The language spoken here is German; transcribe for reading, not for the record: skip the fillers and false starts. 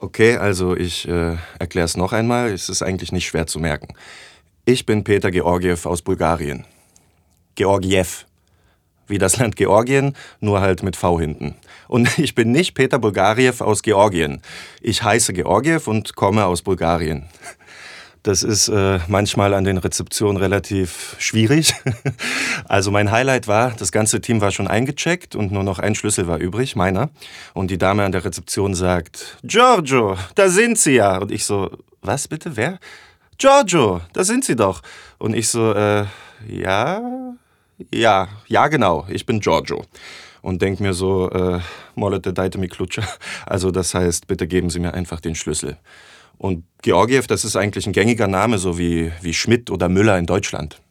Okay, also ich erkläre es noch einmal. Es ist eigentlich nicht schwer zu merken. Ich bin Peter Georgiew aus Bulgarien. Georgiew. Wie das Land Georgien, nur halt mit V hinten. Und ich bin nicht Peter Bulgariew aus Georgien. Ich heiße Georgiew und komme aus Bulgarien. Das ist manchmal an den Rezeptionen relativ schwierig. Also mein Highlight war, das ganze Team war schon eingecheckt und nur noch ein Schlüssel war übrig, meiner. Und die Dame an der Rezeption sagt, Giorgio, da sind Sie ja. Und ich so, was bitte, wer? Giorgio, da sind Sie doch. Und ich so, ja, genau, ich bin Giorgio. Und denk mir so, Molete dajte mi klutscha. Also das heißt, bitte geben Sie mir einfach den Schlüssel. Und Georgiew, das ist eigentlich ein gängiger Name, so wie Schmidt oder Müller in Deutschland.